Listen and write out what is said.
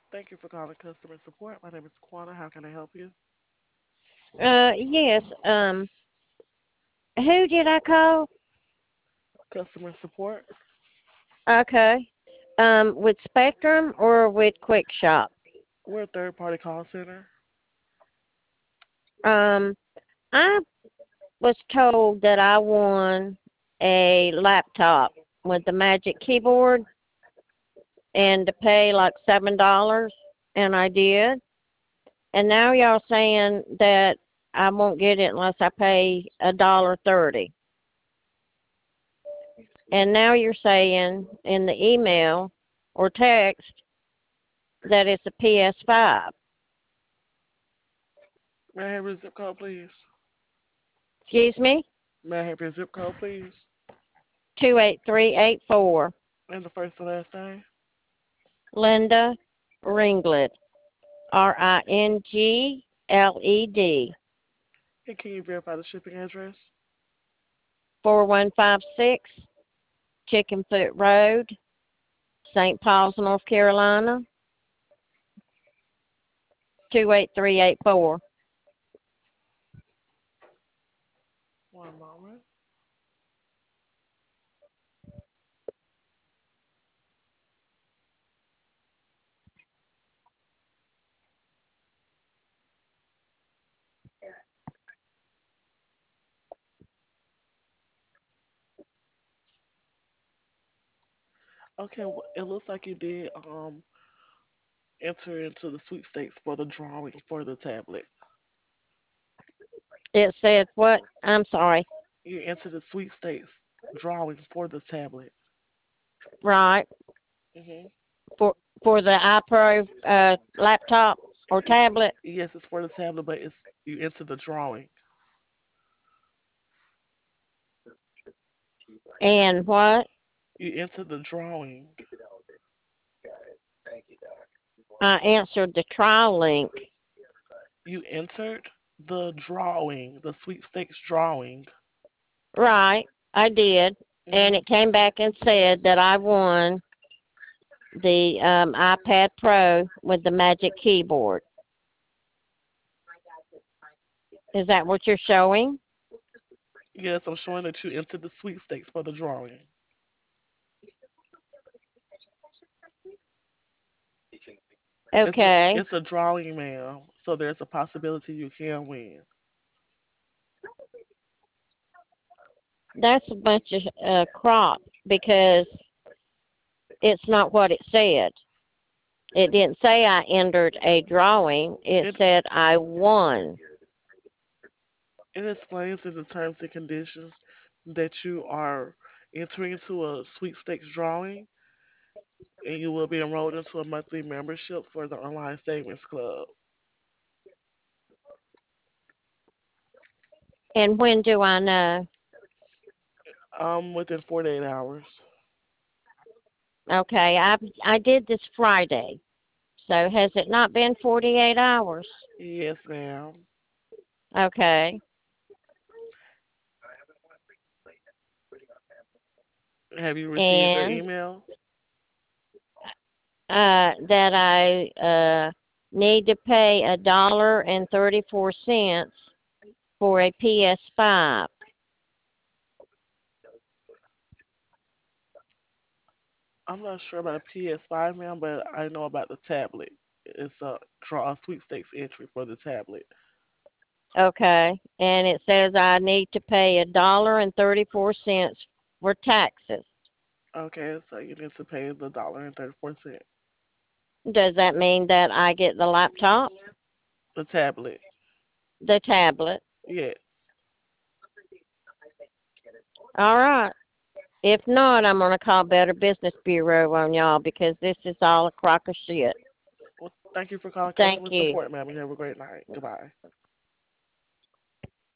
Thank you for calling customer support. My name is Quana. How can I help you? Yes. Who did I call? Customer support. Okay. With Spectrum or with Quick Shop? We're a third party call center. Um, I was told that I won a laptop with the Magic Keyboard and to pay like $7, and I did. And now y'all saying that I won't get it unless I pay $1.30. And now you're saying in the email or text that it's a PS5. May I have your zip code, please? Excuse me? May I have your zip code, please? 28384. And the first and last name? Linda Ringlet. Ringled. And can you verify the shipping address? 4156 Chickenfoot Road, St. Paul's, North Carolina. 28384. One moment. Okay, it looks like you did enter into the sweepstakes for the drawing for the tablet. It said what? I'm sorry. You entered the sweepstakes drawing for the tablet. Right. hmm For for the iPro laptop or tablet. Yes, it's for the tablet, but it's you entered the drawing. And what? You entered the drawing. I answered the trial link. You entered the drawing, the sweepstakes drawing. Right. I did. And hmm it came back and said that I won the iPad Pro with the Magic Keyboard. Is that what you're showing? Yes, I'm showing that you entered the sweepstakes for the drawing. Okay. It's a drawing, ma'am. So there's a possibility you can win. That's a bunch of crop because it's not what it said. It didn't say I entered a drawing. It It said I won. it explains in the terms and conditions that you are entering into a sweepstakes drawing and you will be enrolled into a monthly membership for the online savings club. And when do I know? Within 48 hours. Okay, I did this Friday. So has it not been 48 hours? Yes, ma'am. Okay. Have you received your And email? that I need to pay $1.34 for a PS5. I'm not sure about a PS5, ma'am, but I know about the tablet. It's a draw a sweepstakes entry for the tablet. Okay. And it says I need to pay $1.34 for taxes. Okay, so you need to pay the $1.34. Does that mean that I get the laptop, The tablet. the tablet? Yes. All right. If not, I'm going to call Better Business Bureau on y'all because this is all a crock of shit. Well, thank you for calling Thank customer you. support, ma'am. You have a great night. Goodbye.